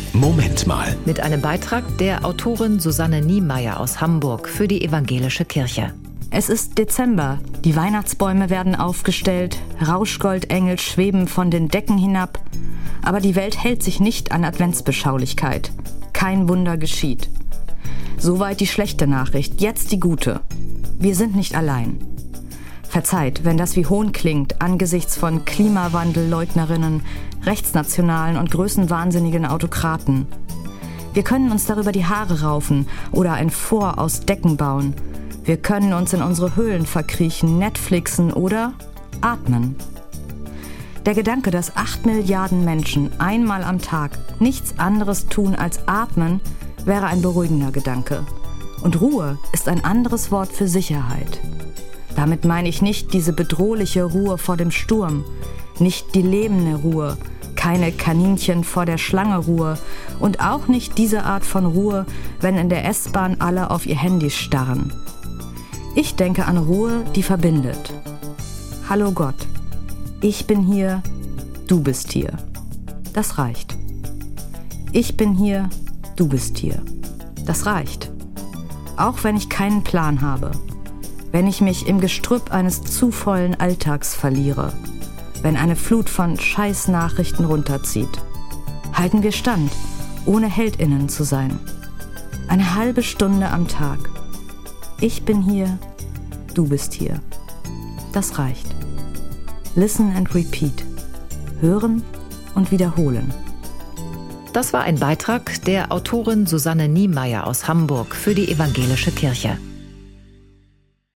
Moment mal. Mit einem Beitrag der Autorin Susanne Niemeyer aus Hamburg für die Evangelische Kirche. Es ist Dezember, die Weihnachtsbäume werden aufgestellt, Rauschgoldengel schweben von den Decken hinab. Aber die Welt hält sich nicht an Adventsbeschaulichkeit. Kein Wunder geschieht. Soweit die schlechte Nachricht, jetzt die gute. Wir sind nicht allein. Verzeiht, wenn das wie Hohn klingt, angesichts von Klimawandelleugnerinnen, rechtsnationalen und größenwahnsinnigen Autokraten. Wir können uns darüber die Haare raufen oder ein Fort aus Decken bauen. Wir können uns in unsere Höhlen verkriechen, Netflixen oder atmen. Der Gedanke, dass 8 Milliarden Menschen einmal am Tag nichts anderes tun als atmen, wäre ein beruhigender Gedanke. Und Ruhe ist ein anderes Wort für Sicherheit. Damit meine ich nicht diese bedrohliche Ruhe vor dem Sturm, nicht die lebende Ruhe, keine Kaninchen vor der Schlange Ruhe und auch nicht diese Art von Ruhe, wenn in der S-Bahn alle auf ihr Handy starren. Ich denke an Ruhe, die verbindet. Hallo Gott, ich bin hier, du bist hier. Das reicht. Ich bin hier, du bist hier. Das reicht. Auch wenn ich keinen Plan habe. Wenn ich mich im Gestrüpp eines zu vollen Alltags verliere. Wenn eine Flut von Scheißnachrichten runterzieht. Halten wir stand, ohne HeldInnen zu sein. Eine halbe Stunde am Tag. Ich bin hier, du bist hier. Das reicht. Listen and repeat. Hören und wiederholen. Das war ein Beitrag der Autorin Susanne Niemeyer aus Hamburg für die Evangelische Kirche.